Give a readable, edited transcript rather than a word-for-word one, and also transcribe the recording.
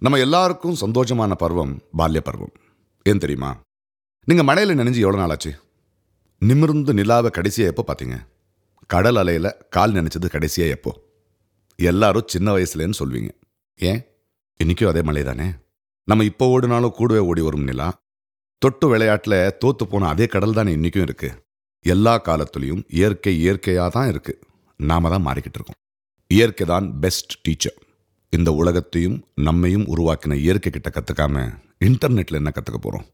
நம்ம எல்லாருக்கும் சந்தோஷமான பருவம் பால்ய பருவம். ஏன் தெரியுமா? நீங்கள் மழையில் நனைஞ்சு எவ்வளோ நாள் ஆச்சு? நிமிர்ந்து நிலாவை கடைசியாக எப்போ பார்த்தீங்க? கடல் அலையில் கால் நினைச்சது கடைசியாக எப்போ? எல்லாரும் சின்ன வயசுலேன்னு சொல்வீங்க. ஏன்? இன்றைக்கும் அதே மழை தானே. நம்ம இப்போ ஓடினாலும் கூடவே ஓடி வரும் நிலா. தொட்டு விளையாட்டில் தோத்து போன அதே கடல் தானே இன்றைக்கும் இருக்குது. எல்லா காலத்துலேயும் இயற்கை இயற்கையாக தான் இருக்குது. நாம தான் மாறிக்கிட்டு இருக்கோம். இயற்கை தான் பெஸ்ட் டீச்சர். இந்த உலகத்தையும் நம்மையும் உருவாக்கின இயற்கை கிட்ட கற்றுக்காம இன்டர்நெட்டில் என்ன கற்றுக்க போகிறோம்?